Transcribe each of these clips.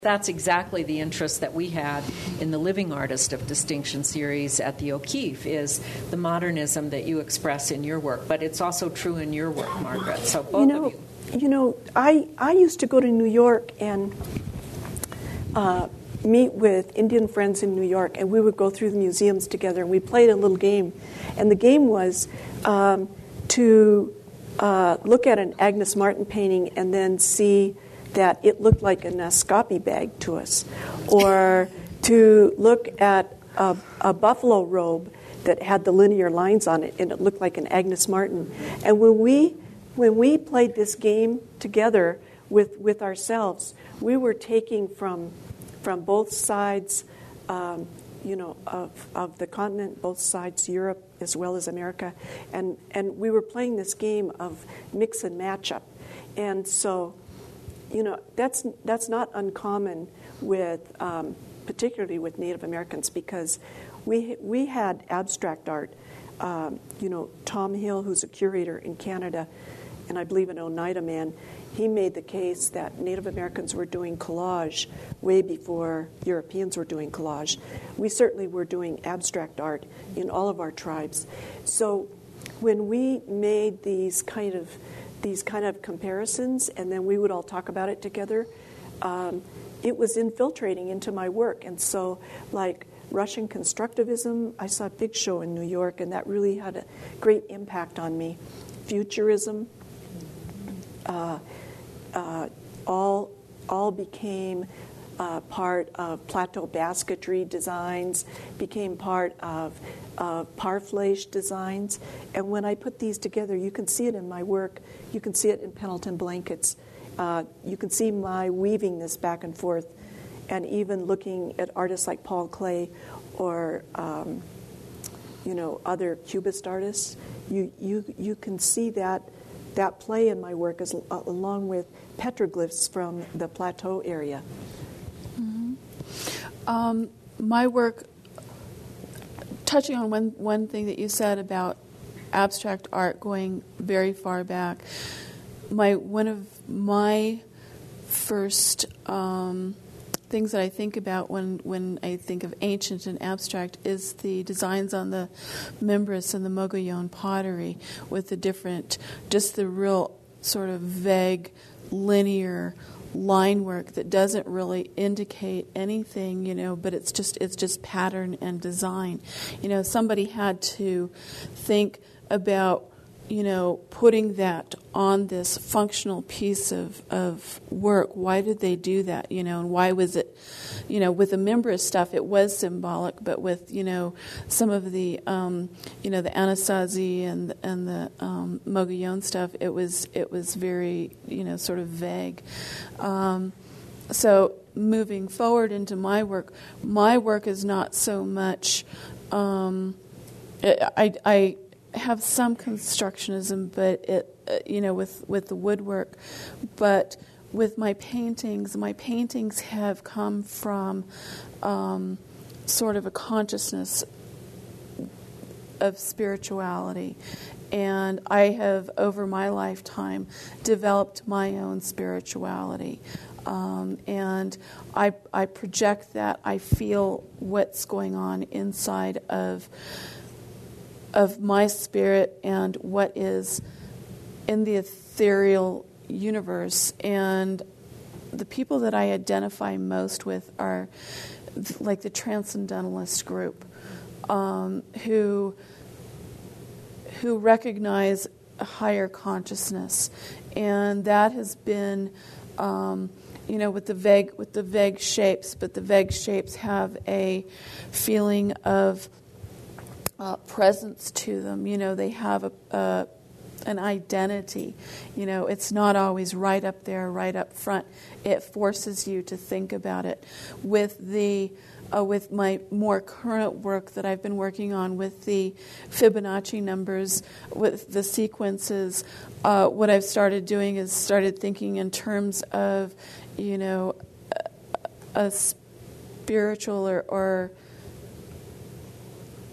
That's exactly the interest that we had in the Living Artist of Distinction series at the O'Keeffe, is the modernism that you express in your work. But it's also true in your work, Margaret. So both of you. You know, I used to go to New York and meet with Indian friends in New York, and we would go through the museums together, and we played a little game. And the game was to look at an Agnes Martin painting and then see that it looked like a Nascapi bag to us, or to look at a buffalo robe that had the linear lines on it and it looked like an Agnes Martin. And when we played this game together with ourselves, we were taking from both sides, of the continent, both sides, Europe as well as America, and we were playing this game of mix and match up. And so, that's not uncommon with, particularly with Native Americans, because we had abstract art. Tom Hill, who's a curator in Canada, and I believe an Oneida man, he made the case that Native Americans were doing collage way before Europeans were doing collage. We certainly were doing abstract art in all of our tribes. So when we made these kind of comparisons, and then we would all talk about it together, it was infiltrating into my work. And so, like Russian constructivism, I saw a big show in New York, and that really had a great impact on me. Futurism, all became part of plateau basketry designs, became part of parfleche designs. And when I put these together, you can see it in my work. You can see it in Pendleton blankets. You can see my weaving this back and forth, and even looking at artists like Paul Klee or other Cubist artists. You can see that play in my work, along with petroglyphs from the plateau area. Mm-hmm. My work, touching on one thing that you said about abstract art going very far back, one of my first things that I think about when I think of ancient and abstract is the designs on the Mimbres and the Mogollon pottery, with the real sort of vague, linear line work that doesn't really indicate anything, but it's just pattern and design. Somebody had to think about putting that on this functional piece of work. Why did they do that? And why was it, with the Mimbres stuff, it was symbolic, but with, some of the, the Anasazi and the Mogollon stuff, it was very, sort of vague. So moving forward into my work is not so much, I have some constructionism, but with the woodwork. But with my paintings have come from sort of a consciousness of spirituality. And I have, over my lifetime, developed my own spirituality. And I project that. I feel what's going on inside of my spirit and what is in the ethereal universe. And the people that I identify most with are like the transcendentalist group, who recognize a higher consciousness. And that has been with the vague shapes, but the vague shapes have a feeling of presence to them. They have an identity. It's not always right up there, right up front. It forces you to think about it. With my more current work that I've been working on, with the Fibonacci numbers, with the sequences, what I've started doing is started thinking in terms of, a spiritual or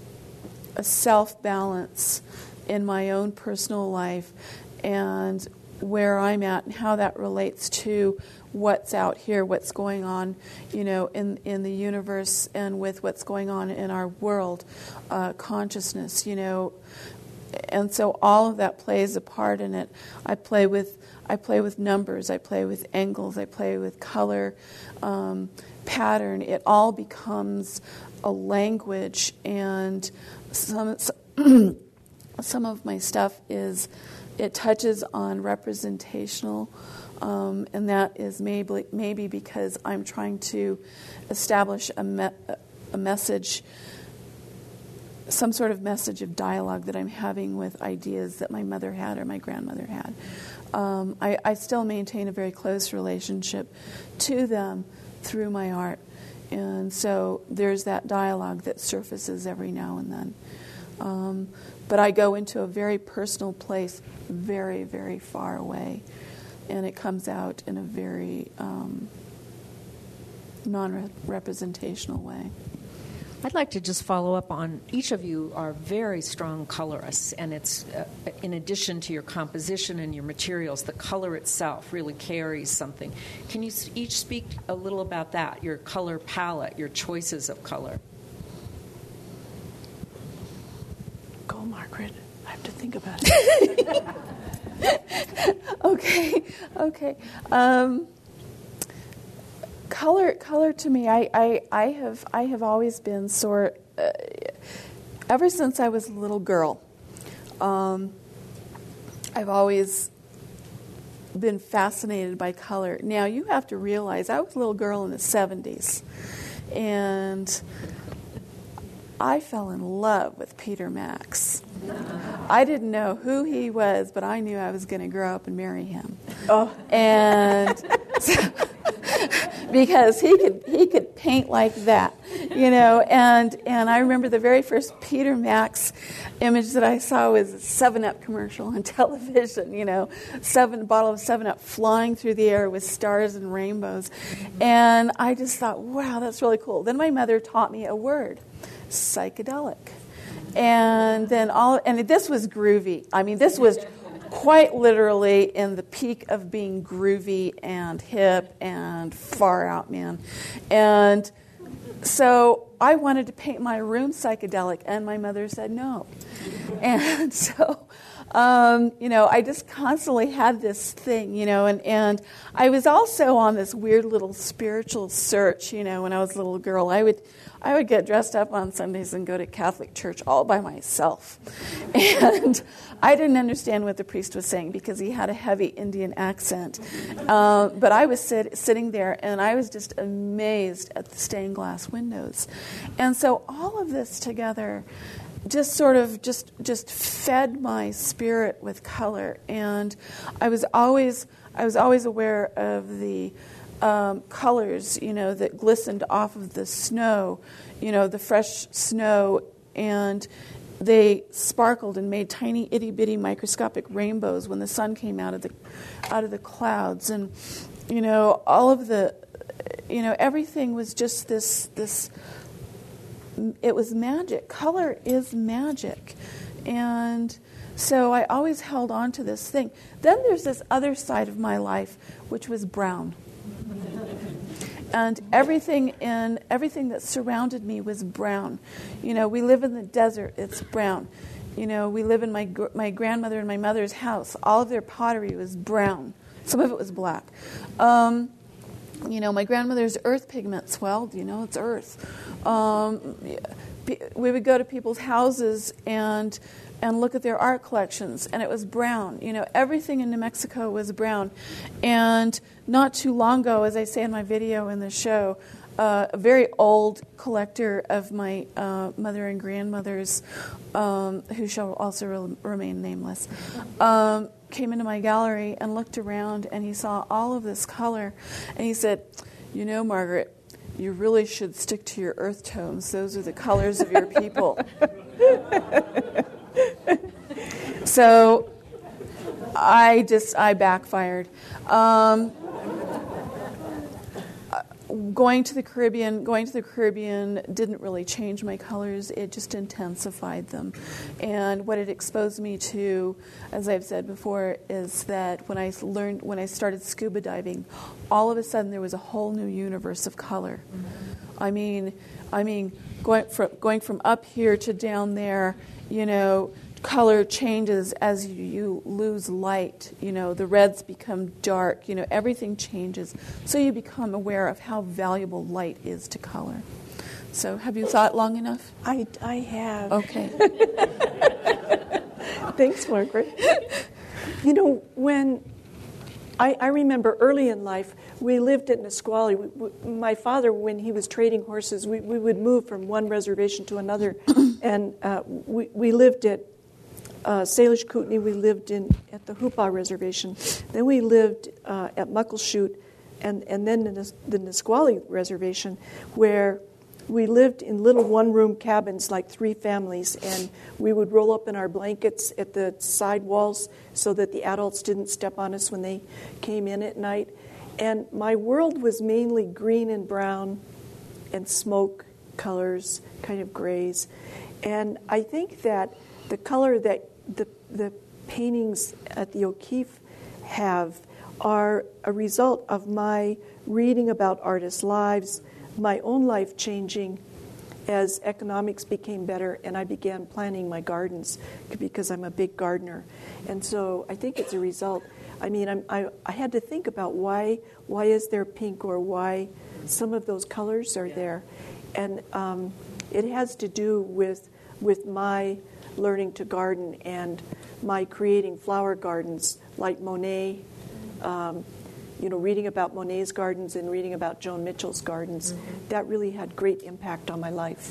a self-balance in my own personal life, and where I'm at and how that relates to what's out here, what's going on, in the universe and with what's going on in our world, consciousness, and so all of that plays a part in it. I play with numbers, I play with angles, I play with color, pattern. It all becomes a language, and some of my stuff it touches on representational, and that is maybe because I'm trying to establish a message, some sort of message of dialogue that I'm having with ideas that my mother had or my grandmother had. I still maintain a very close relationship to them through my art, and so there's that dialogue that surfaces every now and then. But I go into a very personal place, very, very far away, and it comes out in a very non-representational way. I'd like to just follow up on, each of you are very strong colorists, and it's in addition to your composition and your materials, the color itself really carries something. Can you each speak a little about that, your color palette, your choices of color? Go, Margaret. I have to think about it. Okay. Color to me, I have always been ever since I was a little girl, I've always been fascinated by color. Now, you have to realize I was a little girl in the 70s, and I fell in love with Peter Max. I didn't know who he was, but I knew I was going to grow up and marry him. Oh. And because he could paint like that, and I remember the very first Peter Max image that I saw was a 7-Up commercial on television, bottle of 7-Up flying through the air with stars and rainbows. And I just thought, wow, that's really cool. Then my mother taught me a word, psychedelic. And then this was groovy. I mean, this was quite literally in the peak of being groovy and hip and far out, man. And so I wanted to paint my room psychedelic, and my mother said no. And so, I just constantly had this thing, and I was also on this weird little spiritual search, when I was a little girl. I would get dressed up on Sundays and go to Catholic church all by myself. And I didn't understand what the priest was saying because he had a heavy Indian accent. But I was sitting there, and I was just amazed at the stained glass windows. And so all of this together just sort of just fed my spirit with color. And I was always aware of the colors, that glistened off of the snow, the fresh snow, and they sparkled and made tiny itty bitty microscopic rainbows when the sun came out of the clouds, and all of the, everything was just this. It was magic. Color is magic, and so I always held on to this thing. Then there's this other side of my life, which was brown. And everything that surrounded me was brown. We live in the desert, it's brown. We live in my grandmother and my mother's house. All of their pottery was brown. Some of it was black. My grandmother's earth pigments, well, it's earth. We would go to people's houses and look at their art collections, and it was brown. Everything in New Mexico was brown. And not too long ago, as I say in my video in the show, a very old collector of my mother and grandmother's, who shall also remain nameless, came into my gallery and looked around, and he saw all of this color, and he said, Margaret, you really should stick to your earth tones. Those are the colors of your people. So I backfired. going to the Caribbean didn't really change my colors. It just intensified them. And what it exposed me to, as I've said before, is that when I started scuba diving, all of a sudden there was a whole new universe of color. I mean, going from up here to down there, color changes as you lose light. The reds become dark. Everything changes. So you become aware of how valuable light is to color. So have you thought long enough? I have. Okay. Thanks, Margaret. When I remember early in life, we lived at Nisqually. My father, when he was trading horses, we would move from one reservation to another, and we lived at Salish Kootenai. We lived at the Hoopaw Reservation. Then we lived at Muckleshoot, and then in the Nisqually Reservation, where we lived in little one-room cabins, like 3 families, and we would roll up in our blankets at the side walls so that the adults didn't step on us when they came in at night. And my world was mainly green and brown and smoke colors, kind of grays. And I think that the color that the paintings at the O'Keeffe have are a result of my reading about artists' lives, my own life changing as economics became better and I began planting my gardens because I'm a big gardener. And so I think it's a result. I mean, I had to think about why is there pink or why some of those colors are there. And it has to do with my learning to garden and my creating flower gardens like Monet, reading about Monet's gardens and reading about Joan Mitchell's gardens. Mm-hmm. That really had great impact on my life.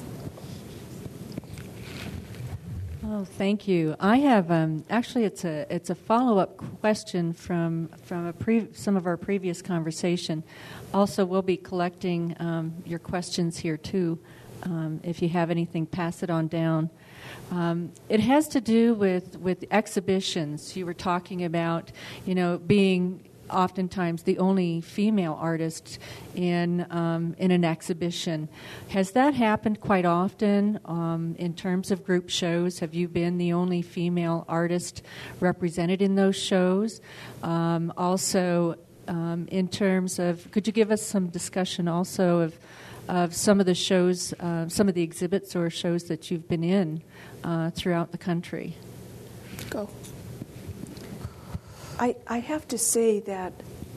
Oh, thank you. I have actually it's a follow-up question from some of our previous conversation. Also, we'll be collecting your questions here too. If you have anything, pass it on down. It has to do with exhibitions. You were talking about, being oftentimes the only female artist in an exhibition. Has that happened quite often in terms of group shows? Have you been the only female artist represented in those shows? Also, in terms of, could you give us some discussion also of some of the shows, some of the exhibits or shows that you've been in throughout the country? Go. I have to say that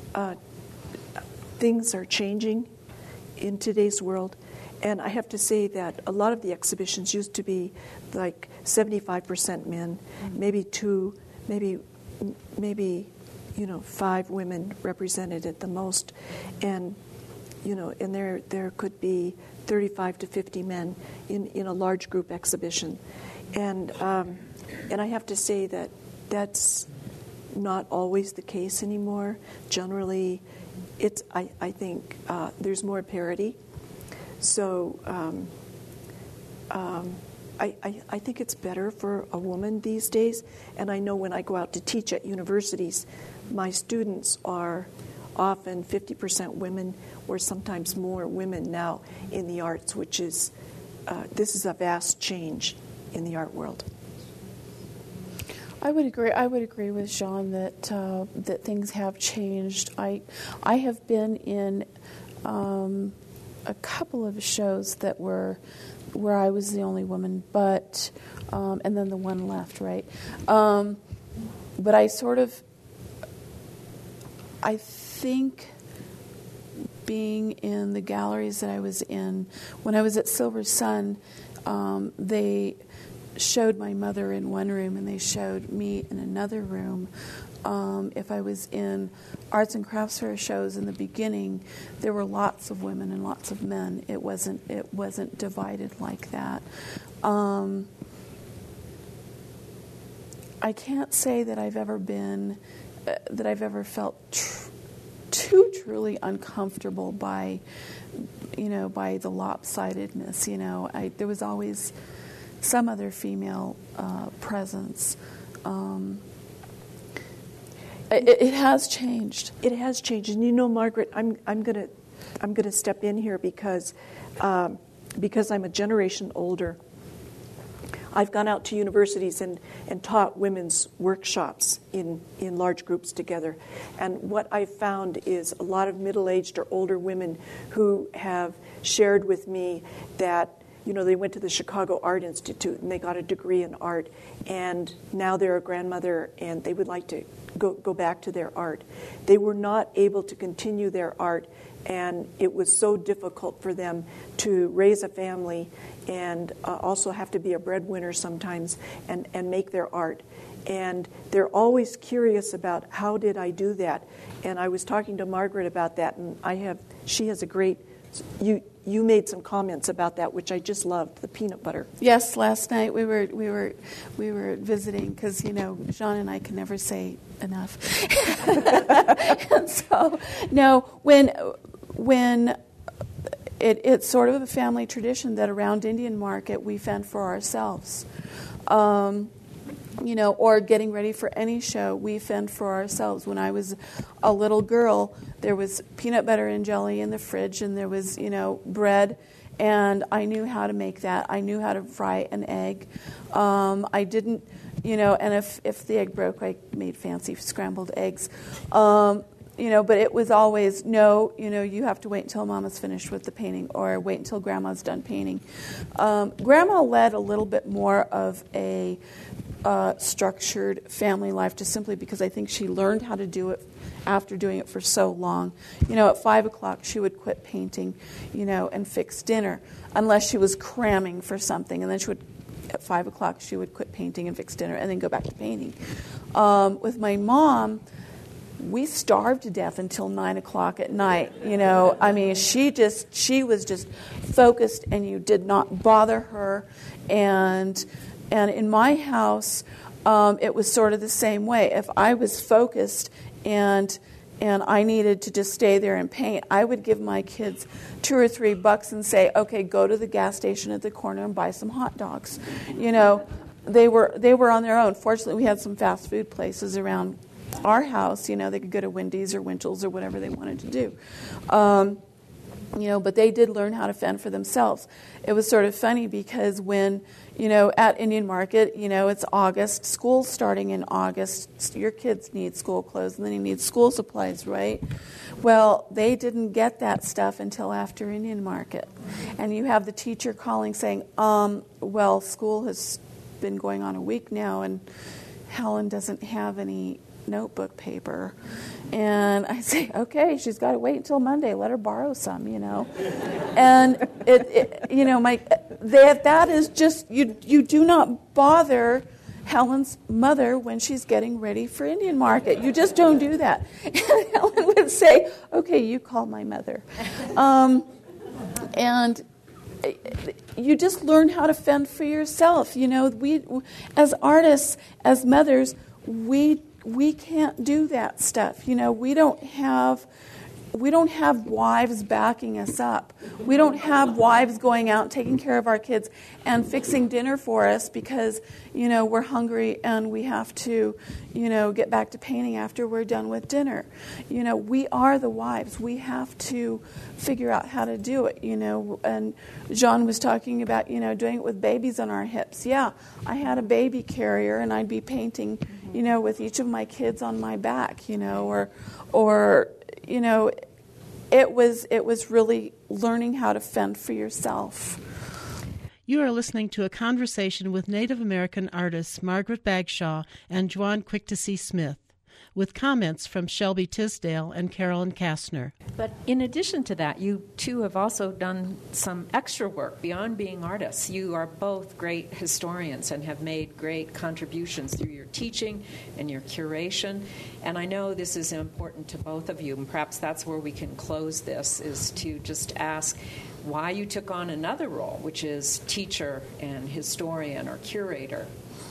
things are changing in today's world, and I have to say that a lot of the exhibitions used to be like 75% men, maybe 5 women represented at the most, and and there could be 35 to 50 men in a large group exhibition, and I have to say that that's not always the case anymore. Generally, I think there's more parity. So I think it's better for a woman these days. And I know when I go out to teach at universities, my students are often 50% women or sometimes more women now in the arts, which is, this is a vast change in the art world. I would agree with Jean that that things have changed. I have been in a couple of shows that were where I was the only woman, but and then the one left, right? But I think being in the galleries that I was in when I was at Silver Sun, they showed my mother in one room and they showed me in another room. If I was in arts and crafts fair shows in the beginning, there were lots of women and lots of men. It wasn't divided like that. I can't say that I've ever felt too truly uncomfortable by the lopsidedness. There was always some other female presence. It has changed. It has changed, and Margaret, I'm going to I'm going to step in here because I'm a generation older. I've gone out to universities and taught women's workshops in large groups together. And what I've found is a lot of middle-aged or older women who have shared with me that, they went to the Chicago Art Institute and they got a degree in art, and now they're a grandmother and they would like to go back to their art. They were not able to continue their art, and it was so difficult for them to raise a family and also have to be a breadwinner sometimes and make their art. And they're always curious about, how did I do that? And I was talking to Margaret about that, and she has a great, you made some comments about that, which I just loved, the peanut butter. Yes, last night we were visiting because Jean and I can never say enough. And so when it's sort of a family tradition that around Indian Market we fend for ourselves. Or getting ready for any show, we fend for ourselves. When I was a little girl, there was peanut butter and jelly in the fridge, and there was, bread, and I knew how to make that. I knew how to fry an egg. I didn't, and if the egg broke, I made fancy scrambled eggs. But it was always, you have to wait until Mama's finished with the painting, or wait until Grandma's done painting. Grandma led a little bit more of a structured family life, just simply because I think she learned how to do it after doing it for so long. At 5 o'clock she would quit painting, and fix dinner, unless she was cramming for something, and then at 5 o'clock she would quit painting and fix dinner, and then go back to painting. With my mom, we starved to death until 9 o'clock at night. She was just focused, and you did not bother her. And in my house, it was sort of the same way. If I was focused and I needed to just stay there and paint, I would give my kids $2 or $3 and say, okay, go to the gas station at the corner and buy some hot dogs. They were on their own. Fortunately, we had some fast food places around our house. They could go to Wendy's or Winchell's or whatever they wanted to do. But they did learn how to fend for themselves. It was sort of funny because when, at Indian Market, it's August, school's starting in August, your kids need school clothes, and then you need school supplies, right? Well, they didn't get that stuff until after Indian Market. And you have the teacher calling saying, well, school has been going on a week now, and Helen doesn't have any notebook paper. And I say, okay, she's got to wait until Monday. Let her borrow some, And that is just, you do not bother Helen's mother when she's getting ready for Indian Market. You just don't do that. And Helen would say, okay, you call my mother. And you just learn how to fend for yourself. We, as artists, as mothers, we can't do that stuff. We don't have wives backing us up. We don't have wives going out taking care of our kids and fixing dinner for us because, we're hungry and we have to, get back to painting after we're done with dinner. We are the wives. We have to figure out how to do it, And Jean was talking about, doing it with babies on our hips. Yeah, I had a baby carrier and I'd be painting, with each of my kids on my back, or it was really learning how to fend for yourself. You are listening to a conversation with Native American artists Margaret Bagshaw and Juan Quick-to-See Smith, with comments from Shelby Tisdale and Carolyn Kastner. But in addition to that, you two have also done some extra work beyond being artists. You are both great historians and have made great contributions through your teaching and your curation. And I know this is important to both of you, and perhaps that's where we can close this, is to just ask why you took on another role, which is teacher and historian or curator.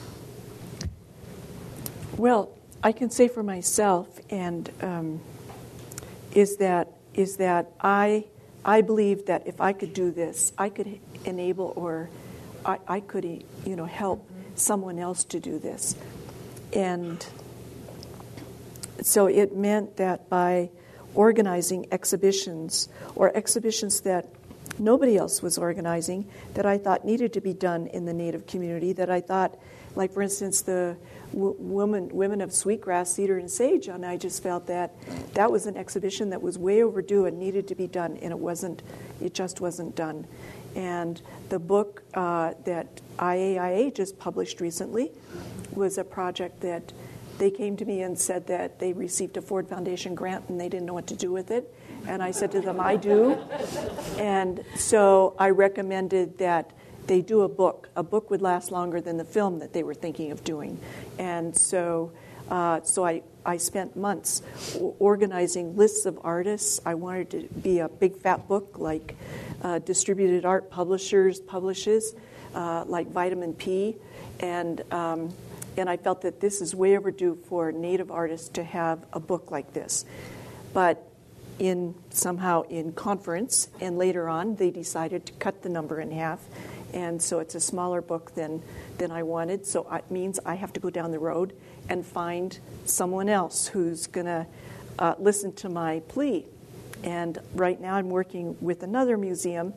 Well, I can say for myself, and is that I believe that if I could do this, I could enable, or I could help someone else to do this. And so it meant that by organizing exhibitions, or exhibitions that nobody else was organizing, that I thought needed to be done in the Native community, that I thought, like for instance, the Women of Sweetgrass, Cedar and Sage, and I just felt that that was an exhibition that was way overdue and needed to be done, and it just wasn't done. And the book that IAIA just published recently was a project that they came to me and said that they received a Ford Foundation grant and they didn't know what to do with it. And I said to them, I do. And so I recommended that they do a book. A book would last longer than the film that they were thinking of doing. And so I spent months organizing lists of artists. I wanted to be a big fat book like Distributed Art Publishers publishes, like Vitamin P. And I felt that this is way overdue for Native artists to have a book like this. But somehow in conference, and later on, they decided to cut the number in half. And so it's a smaller book than I wanted. So it means I have to go down the road and find someone else who's going to listen to my plea. And right now I'm working with a museum,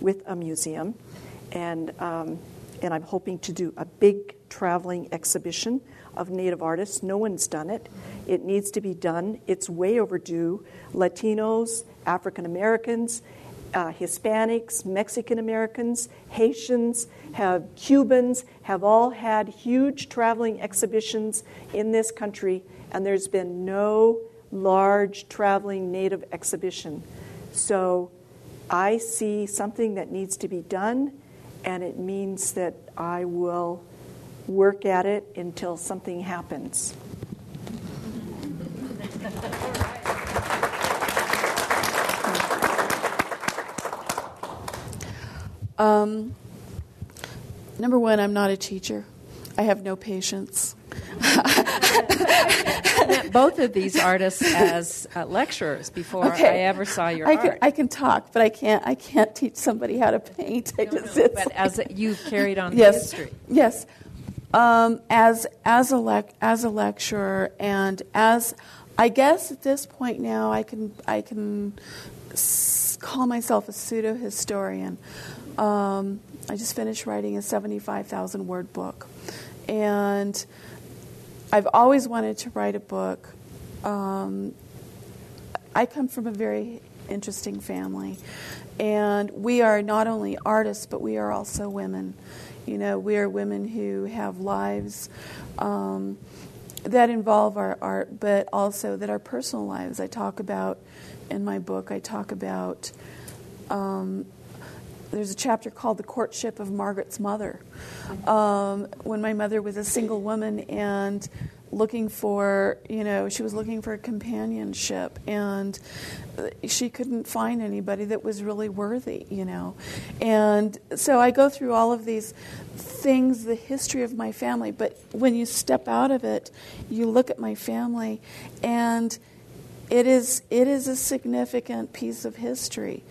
and I'm hoping to do a big traveling exhibition of Native artists. No one's done it. It needs to be done. It's way overdue. Latinos, African Americans, Hispanics, Mexican Americans, Haitians, Cubans have all had huge traveling exhibitions in this country, and there's been no large traveling Native exhibition. So I see something that needs to be done, and it means that I will work at it until something happens. Number one, I'm not a teacher. I have no patience. I met both of these artists as lecturers before I ever saw your art. I can talk, but I can't teach somebody how to paint. But as you've carried on the history. Yes. As a lecturer, and as I guess at this point now, I can call myself a pseudo historian. I just finished writing a 75,000 word book, and I've always wanted to write a book. I come from a very interesting family, and we are not only artists, but we are also women. You know, we are women who have lives that involve our art, but also that are personal lives. I talk about, in my book, there's a chapter called The Courtship of Margaret's Mother. When my mother was a single woman and looking for, she was looking for companionship, and she couldn't find anybody that was really worthy, And so I go through all of these things, the history of my family, but when you step out of it, you look at my family, and it is a significant piece of history.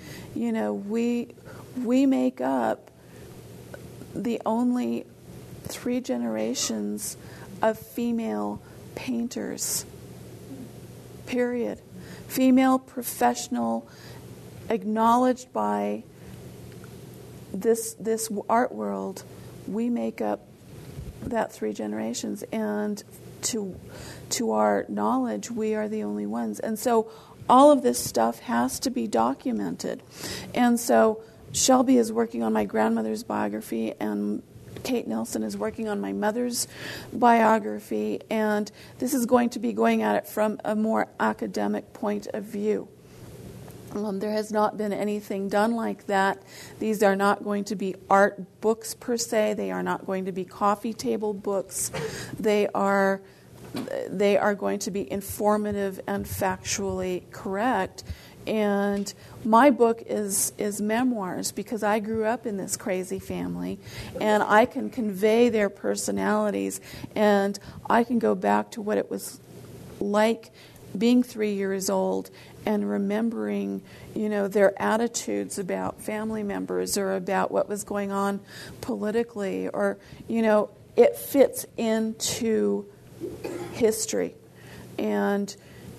We make up the only 3 generations of female painters, period. Female, professional, acknowledged by this art world. We make up that 3 generations, and to our knowledge, we are the only ones. And so all of this stuff has to be documented. And so Shelby is working on my grandmother's biography, and Kate Nelson is working on my mother's biography, and this is going to be going at it from a more academic point of view. There has not been anything done like that. These are not going to be art books per se. They are not going to be coffee table books. They are going to be informative and factually correct. And my book is memoirs, because I grew up in this crazy family, and I can convey their personalities, and I can go back to what it was like being 3 years old and remembering, their attitudes about family members or about what was going on politically, or, it fits into history. And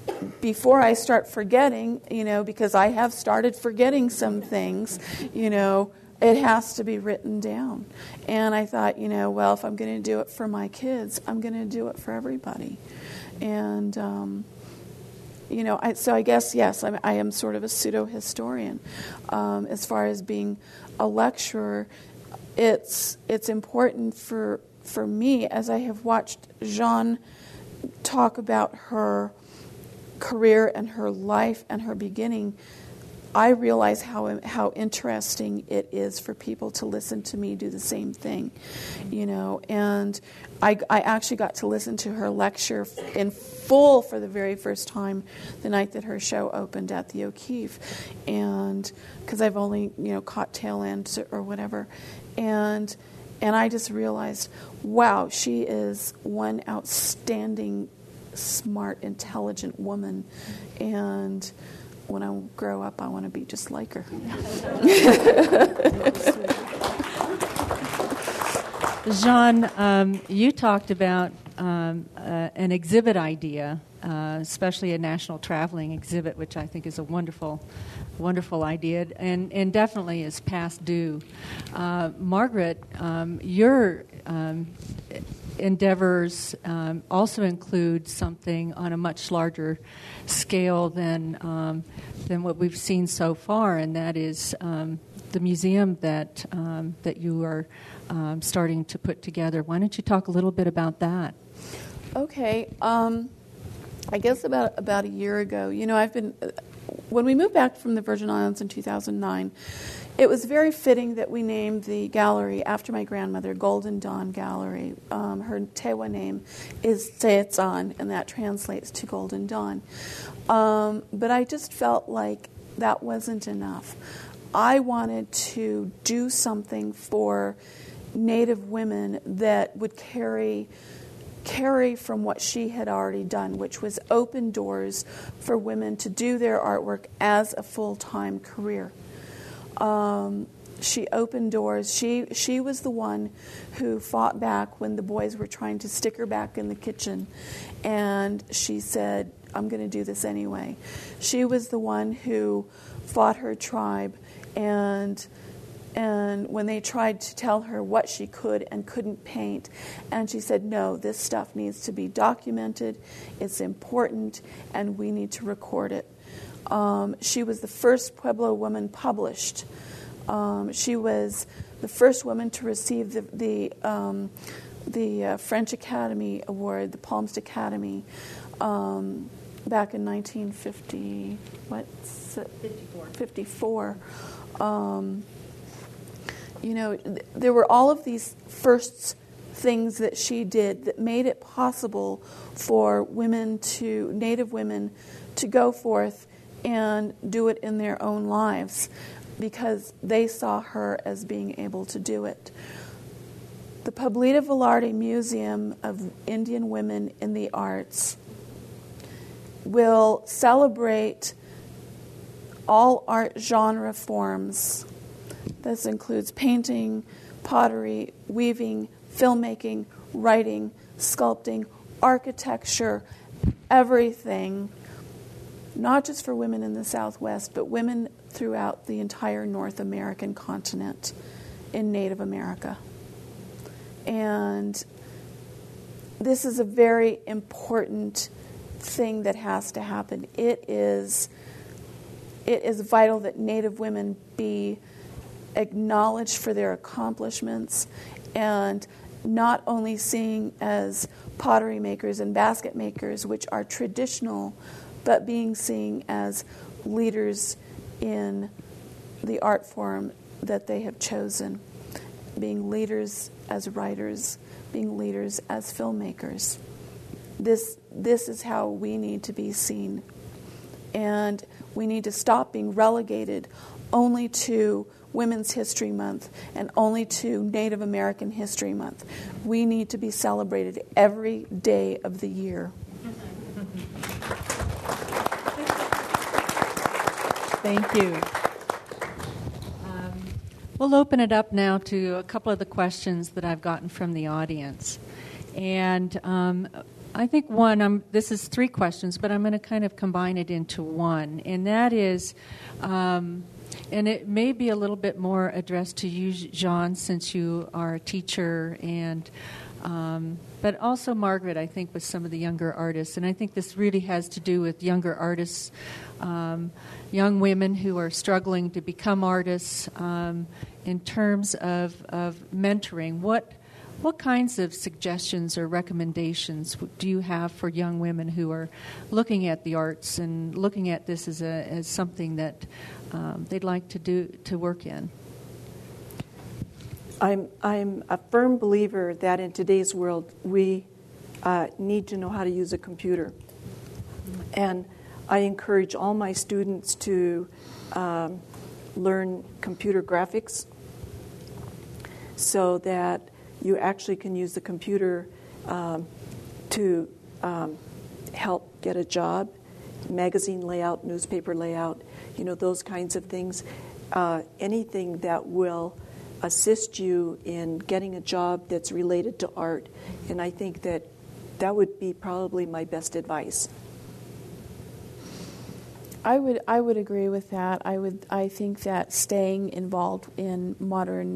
before I start forgetting, because I have started forgetting some things, it has to be written down. And I thought, well, if I'm going to do it for my kids, I'm going to do it for everybody. And, so I guess, yes, I am sort of a pseudo-historian. As far as being a lecturer, it's important for me, as I have watched Jeanne talk about her career and her life and her beginning, I realize how interesting it is for people to listen to me do the same thing, and I actually got to listen to her lecture in full for the very first time the night that her show opened at the O'Keeffe, and because I've only caught tail end or whatever, and I just realized, wow, she is one outstanding, smart, intelligent woman, and when I grow up, I want to be just like her. Jeanne, you talked about an exhibit idea, especially a national traveling exhibit, which I think is a wonderful idea, and definitely is past due. Margaret, your endeavors also include something on a much larger scale than what we've seen so far, and that is the museum that you are starting to put together. Why don't you talk a little bit about that? Okay. I guess about a year ago, when we moved back from the Virgin Islands in 2009, it was very fitting that we named the gallery after my grandmother, Golden Dawn Gallery. Her Tewa name is Tseetsan, and that translates to Golden Dawn. But I just felt like that wasn't enough. I wanted to do something for Native women that would carry from what she had already done, which was open doors for women to do their artwork as a full-time career. She opened doors. She was the one who fought back when the boys were trying to stick her back in the kitchen, and she said, I'm going to do this anyway. She was the one who fought her tribe, and when they tried to tell her what she could and couldn't paint, and she said, no, this stuff needs to be documented, it's important, and we need to record it. She was the first Pueblo woman published. She was the first woman to receive the French Academy Award, the Palmst Academy, back in 1950. What's it? 54. There were all of these first things that she did that made it possible for Native women to go forth and do it in their own lives because they saw her as being able to do it. The Pablita Velarde Museum of Indian Women in the Arts will celebrate all art genre forms. This includes painting, pottery, weaving, filmmaking, writing, sculpting, architecture, everything, not just for women in the Southwest, but women throughout the entire North American continent in Native America. And this is a very important thing that has to happen. It is vital that Native women be acknowledged for their accomplishments and not only seen as pottery makers and basket makers, which are traditional, but being seen as leaders in the art form that they have chosen, being leaders as writers, being leaders as filmmakers. This is how we need to be seen. And we need to stop being relegated only to Women's History Month and only to Native American History Month. We need to be celebrated every day of the year. Thank you. We'll open it up now to a couple of the questions that I've gotten from the audience. And I think one, this is three questions, but I'm going to kind of combine it into one. And that is, and it may be a little bit more addressed to you, Jean, since you are a teacher, and but also Margaret, I think, with some of the younger artists. And I think this really has to do with younger artists, young women who are struggling to become artists in terms of mentoring. What kinds of suggestions or recommendations do you have for young women who are looking at the arts and looking at this as something that they'd like to work in? I'm a firm believer that in today's world we need to know how to use a computer, and I encourage all my students to learn computer graphics so that you actually can use the computer to help get a job, magazine layout, newspaper layout, those kinds of things. Anything that will assist you in getting a job that's related to art. And I think that would be probably my best advice. I would agree with that. I think that staying involved in modern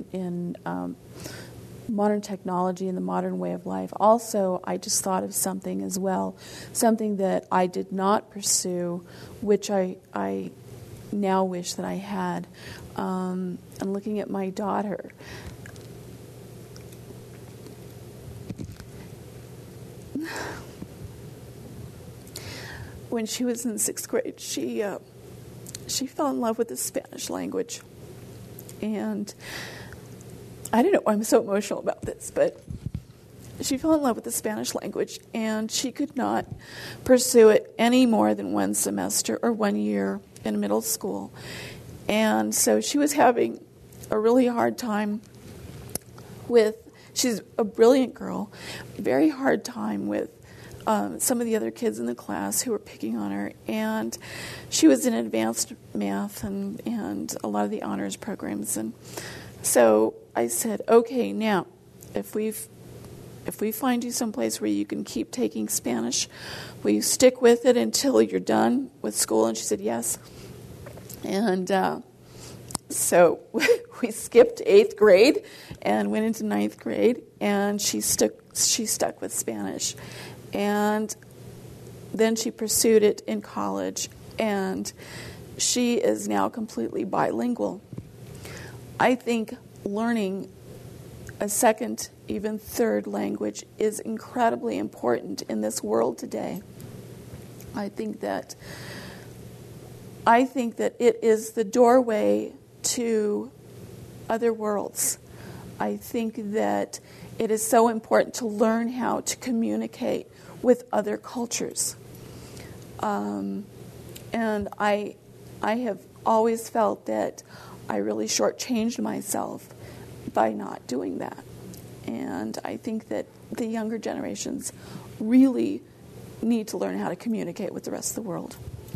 technology and the modern way of life. Also, I just thought of something as well, something that I did not pursue, which I now wish that I had. And looking at my daughter, when she was in 6th grade, she fell in love with the Spanish language, and I don't know why I'm so emotional about this, but she fell in love with the Spanish language, and she could not pursue it any more than one semester or 1 year in middle school. And so she was having a really hard time she's a brilliant girl, very hard time with some of the other kids in the class who were picking on her. And she was in advanced math and a lot of the honors programs. And so I said, okay, now, if we find you someplace where you can keep taking Spanish, will you stick with it until you're done with school? And she said yes. And so we skipped 8th grade and went into 9th grade, and she stuck with Spanish. And then she pursued it in college, and she is now completely bilingual. I think learning a second, even third language is incredibly important in this world today. I think that it is the doorway to other worlds. I think that it is so important to learn how to communicate with other cultures. And I have always felt that I really shortchanged myself by not doing that. And I think that the younger generations really need to learn how to communicate with the rest of the world.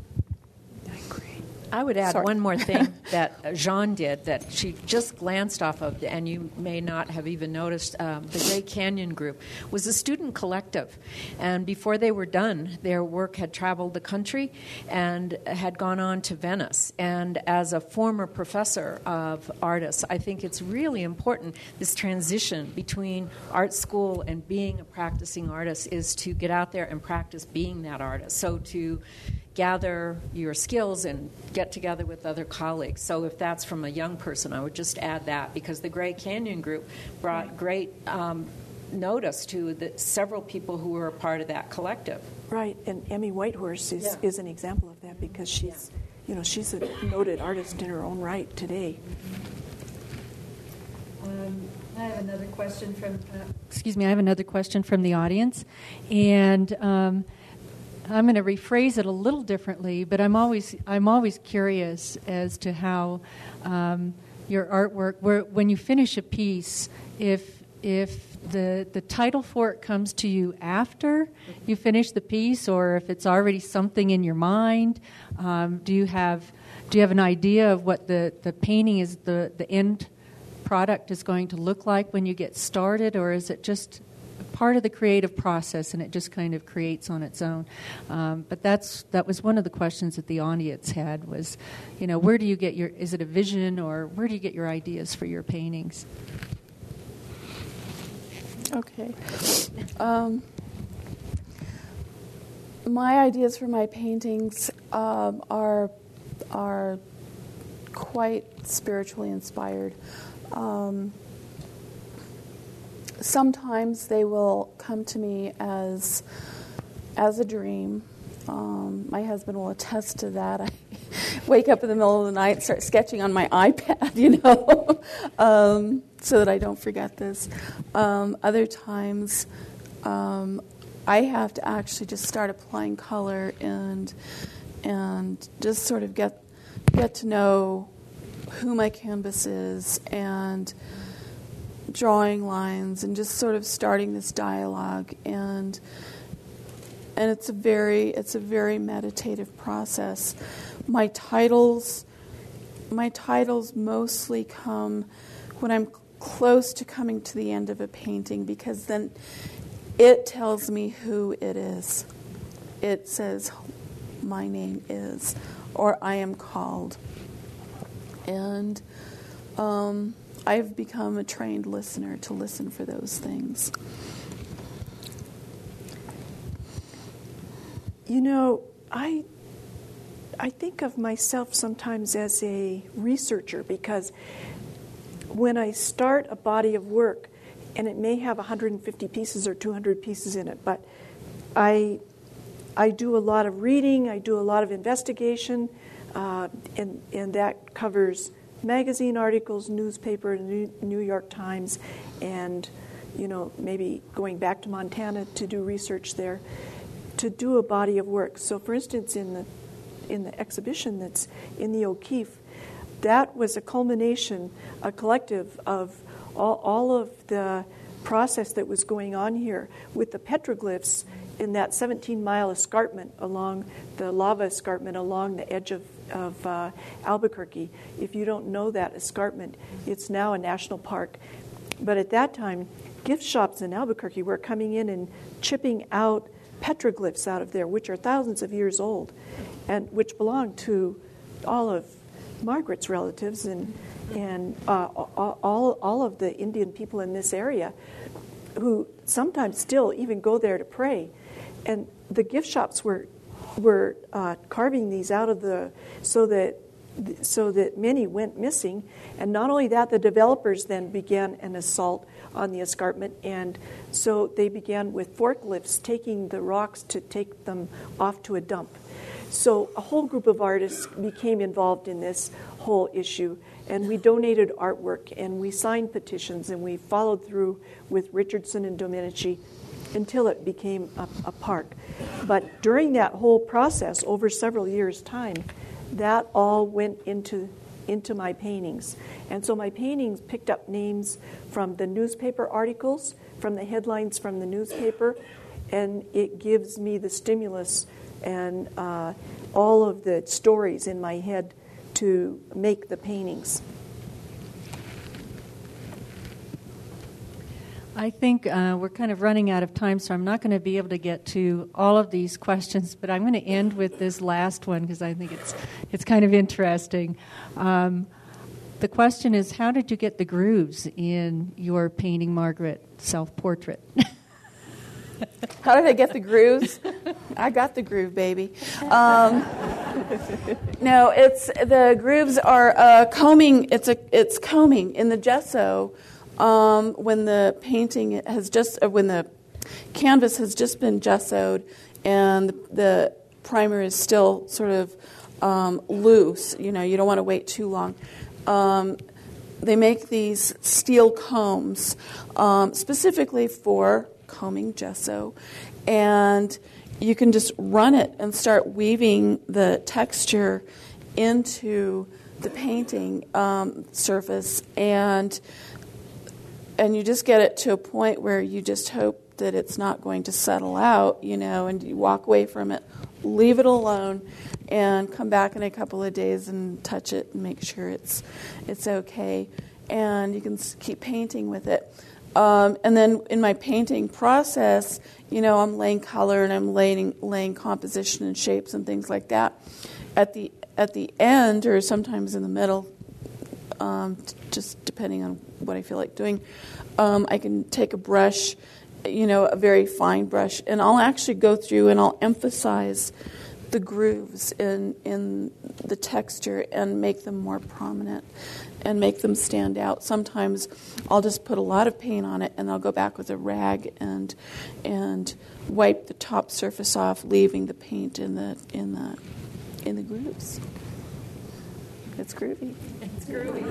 I would add one more thing that Jean did that she just glanced off of, and you may not have even noticed. The Gray Canyon group was a student collective, and before they were done, their work had traveled the country and had gone on to Venice. And as a former professor of artists, I think it's really important, this transition between art school and being a practicing artist is to get out there and practice being that artist. So to gather your skills and get together with other colleagues. So if that's from a young person, I would just add that, because the Gray Canyon group brought great notice to several people who were a part of that collective. Right, and Emmy Whitehorse is an example of that, because she's she's a noted artist in her own right today. I have another question from the audience, and I'm going to rephrase it a little differently, but I'm always curious as to how your artwork, when you finish a piece, if the title for it comes to you after you finish the piece, or if it's already something in your mind. Do you have an idea of what the painting is, the end product is going to look like when you get started, or is it just part of the creative process, and it just kind of creates on its own. But that was one of the questions that the audience had was, where do you get is it a vision, or where do you get your ideas for your paintings? Okay. My ideas for my paintings are quite spiritually inspired. Sometimes they will come to me as a dream. My husband will attest to that. I wake up in the middle of the night and start sketching on my iPad, so that I don't forget this. Other times, I have to actually just start applying color and just sort of get to know who my canvas is and drawing lines and just sort of starting this dialogue, and it's a very meditative process. My titles mostly come when I'm close to coming to the end of a painting, because then it tells me who it is. It says, my name is, or I am called. And I've become a trained listener to listen for those things. I think of myself sometimes as a researcher, because when I start a body of work, and it may have 150 pieces or 200 pieces in it, but I do a lot of reading, I do a lot of investigation, and that covers magazine articles, newspaper, New York Times, and maybe going back to Montana to do research there, to do a body of work. So, for instance, in the exhibition that's in the O'Keeffe, that was a culmination, a collective of all of the process that was going on here with the petroglyphs in that 17-mile escarpment along the lava escarpment along the edge of Albuquerque. If you don't know that escarpment, it's now a national park. But at that time, gift shops in Albuquerque were coming in and chipping out petroglyphs out of there, which are thousands of years old, and which belong to all of Margaret's relatives and all of the Indian people in this area, who sometimes still even go there to pray. And the gift shops were carving these out of so that many went missing. And not only that, the developers then began an assault on the escarpment, and so they began with forklifts taking the rocks to take them off to a dump. So a whole group of artists became involved in this whole issue, and we donated artwork, and we signed petitions, and we followed through with Richardson and Domenici until it became a park. But during that whole process, over several years' time, that all went into my paintings. And so my paintings picked up names from the newspaper articles, from the headlines from the newspaper, and it gives me the stimulus and all of the stories in my head to make the paintings. I think we're kind of running out of time, so I'm not going to be able to get to all of these questions, but I'm going to end with this last one because I think it's kind of interesting. The question is, how did you get the grooves in your painting, Margaret, self-portrait? How did I get the grooves? I got the groove, baby. No, it's the grooves are combing. It's combing in the gesso. When the painting when the canvas has just been gessoed and the primer is still sort of loose, you don't want to wait too long. They make these steel combs specifically for combing gesso, and you can just run it and start weaving the texture into the painting surface, and you just get it to a point where you just hope that it's not going to settle out, and you walk away from it, leave it alone, and come back in a couple of days and touch it and make sure it's okay, and you can keep painting with it. And then in my painting process, I'm laying color and I'm laying composition and shapes and things like that. At the end, or sometimes in the middle, just depending on what I feel like doing, I can take a brush, a very fine brush, and I'll actually go through and I'll emphasize the grooves in the texture and make them more prominent and make them stand out. Sometimes I'll just put a lot of paint on it and I'll go back with a rag and wipe the top surface off, leaving the paint in the grooves. It's groovy. It's groovy.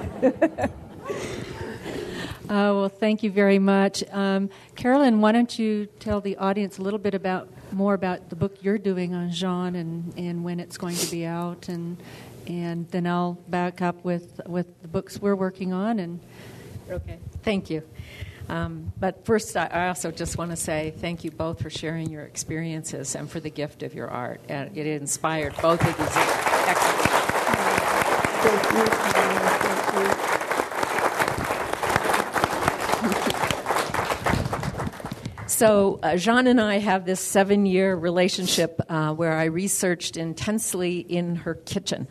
Well, thank you very much. Carolyn, why don't you tell the audience a little bit more about the book you're doing on Jean and when it's going to be out, and then I'll back up with the books we're working on. Okay, thank you. But first, I also just want to say thank you both for sharing your experiences and for the gift of your art. And it inspired both of these exhibitions. Thank you. Thank you. So Jean and I have this 7-year relationship where I researched intensely in her kitchen.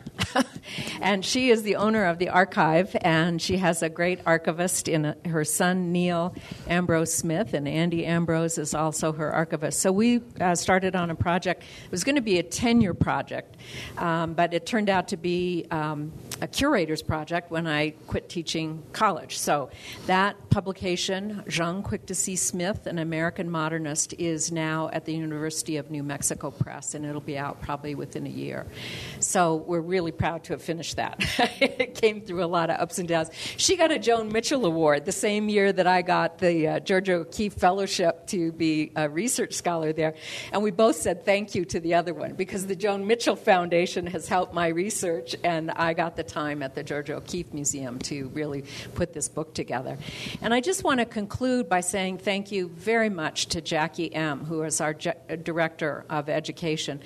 And she is the owner of the archive, and she has a great archivist in her son, Neil Ambrose Smith, and Andy Ambrose is also her archivist. So we started on a project. It was going to be a 10-year project, but it turned out to be a curator's project when I quit teaching college. So that publication, Jean Quick to See Smith, an American modernist, is now at the University of New Mexico Press, and it'll be out probably within a year. So we're really proud to have finished that. It came through a lot of ups and downs. She got a Joan Mitchell Award the same year that I got the Georgia O'Keeffe Fellowship to be a research scholar there, and we both said thank you to the other one because the Joan Mitchell Foundation has helped my research, and I got the time at the Georgia O'Keeffe Museum to really put this book together. And I just want to conclude by saying thank you very much to Jackie M., who is our Director of Education.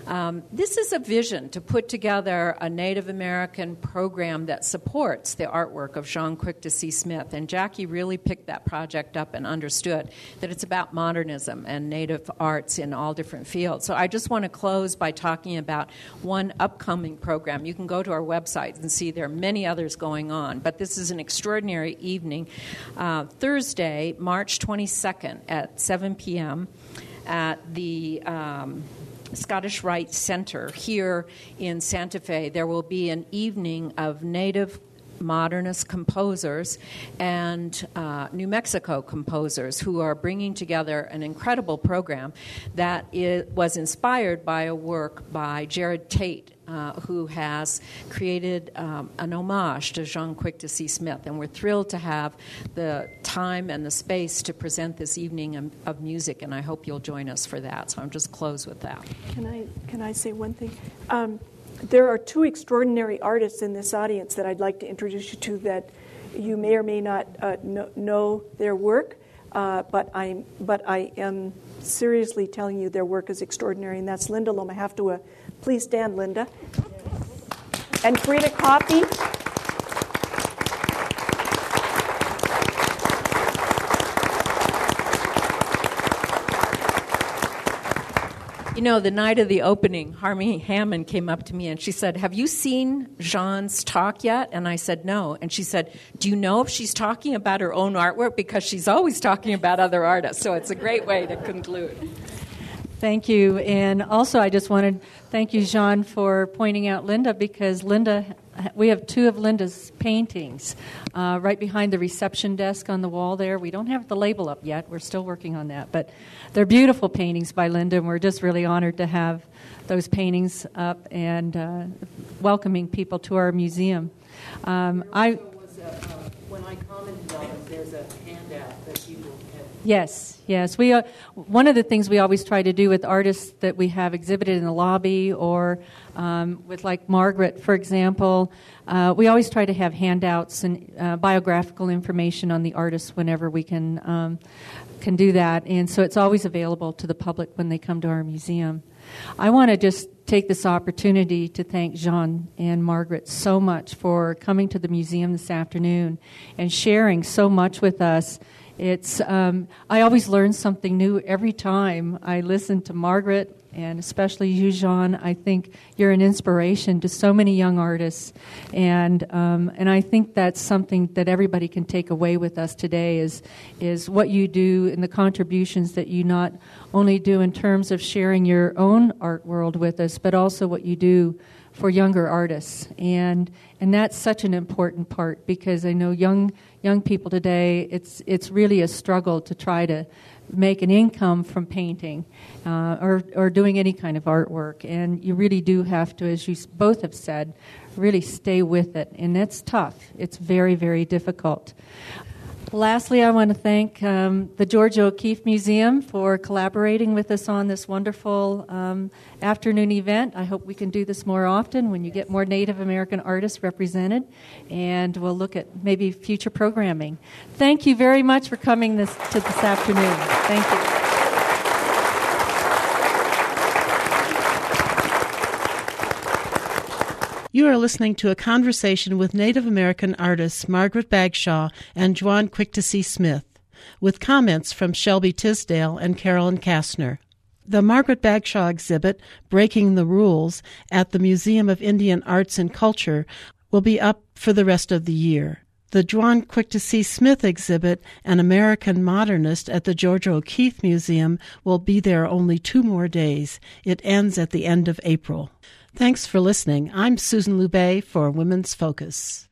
This is a vision to put together a Native American program that supports the artwork of Jean Quick to See Smith. And Jackie really picked that project up and understood that it's about modernism and Native arts in all different fields. So I just want to close by talking about one upcoming program. You can go to our website and see there are many others going on. But this is an extraordinary evening, Thursday, March 22nd at 7 p.m. at the Scottish Rite Center here in Santa Fe. There will be an evening of Native modernist composers and New Mexico composers who are bringing together an incredible program that was inspired by a work by Jared Tate, who has created an homage to Jean Quick to See Smith. And we're thrilled to have the time and the space to present this evening of music, and I hope you'll join us for that. So I'm just close with that. Can I say one thing? There are two extraordinary artists in this audience that I'd like to introduce you to that you may or may not know their work, but I am seriously telling you their work is extraordinary, and that's Linda Lomahaftua. Please stand, Linda. And Frida Coffey. You know, the night of the opening, Harmony Hammond came up to me and she said, "Have you seen Jean's talk yet?" And I said, "No." And she said, "Do you know if she's talking about her own artwork? Because she's always talking about other artists." So it's a great way to conclude. Thank you. And also I just wanted to thank you, Jean, for pointing out Linda, because we have two of Linda's paintings right behind the reception desk on the wall there. We don't have the label up yet. We're still working on that. But they're beautiful paintings by Linda, and we're just really honored to have those paintings up and welcoming people to our museum. When I commented on it, there's a handout that you will have. Yes. One of the things we always try to do with artists that we have exhibited in the lobby, or with like Margaret, for example, we always try to have handouts and biographical information on the artists whenever we can do that. And so it's always available to the public when they come to our museum. I want to just take this opportunity to thank Jean and Margaret so much for coming to the museum this afternoon and sharing so much with us It's I always learn something new every time I listen to Margaret, and especially you, Jean. I think you're an inspiration to so many young artists, and I think that's something that everybody can take away with us today is what you do and the contributions that you not only do in terms of sharing your own art world with us, but also what you do for younger artists, and that's such an important part, because I know young people today, it's really a struggle to try to make an income from painting or doing any kind of artwork, and you really do have to, as you both have said, really stay with it, and it's tough. It's very, very difficult. Lastly, I want to thank the Georgia O'Keeffe Museum for collaborating with us on this wonderful afternoon event. I hope we can do this more often when you get more Native American artists represented, and we'll look at maybe future programming. Thank you very much for coming this afternoon. Thank you. You are listening to a conversation with Native American artists Margaret Bagshaw and Juan Quick-to-See Smith, with comments from Shelby Tisdale and Carolyn Kastner. The Margaret Bagshaw exhibit, Breaking the Rules, at the Museum of Indian Arts and Culture will be up for the rest of the year. The Juan Quick-to-See Smith exhibit, An American Modernist, at the Georgia O'Keeffe Museum will be there only 2 more days. It ends at the end of April. Thanks for listening. I'm Susan Loubet for Women's Focus.